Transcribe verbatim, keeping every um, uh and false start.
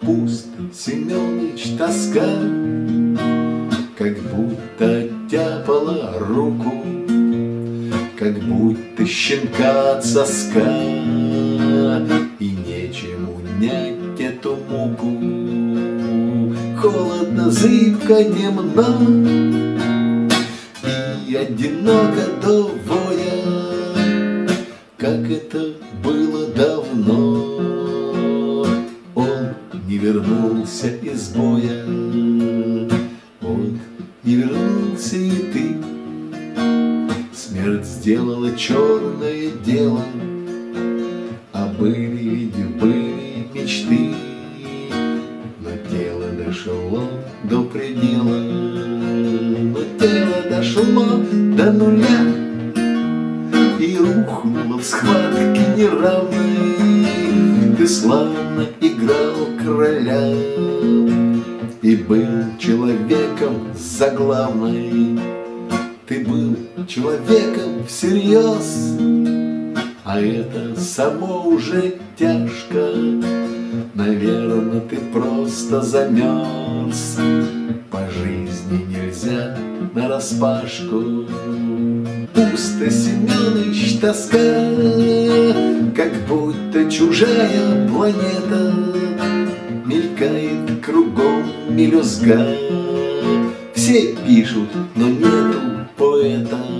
Пуст, Семёныч, тоска, как будто оттяпала руку, как будто щенка от соска, и нечем унять эту муку. Холодно, зыбко, немно и одиноко до воя, как это было давно. Он не вернулся из боя, вот не вернулся и ты. Смерть сделала черное дело, а были ведь были мечты. Но тело дошло до предела, но тело дошло до нуля и рухнуло в схватке неравной. Ты славно играл короля и был человеком заглавной. Ты был человеком всерьез, а это само уже тяжко. Наверно, ты просто замерз. По жизни нельзя нараспашку. Пусто, Семёныч, тоска, как будто чужая планета. Мелькает кругом мелюзга. Все пишут, но нету поэта.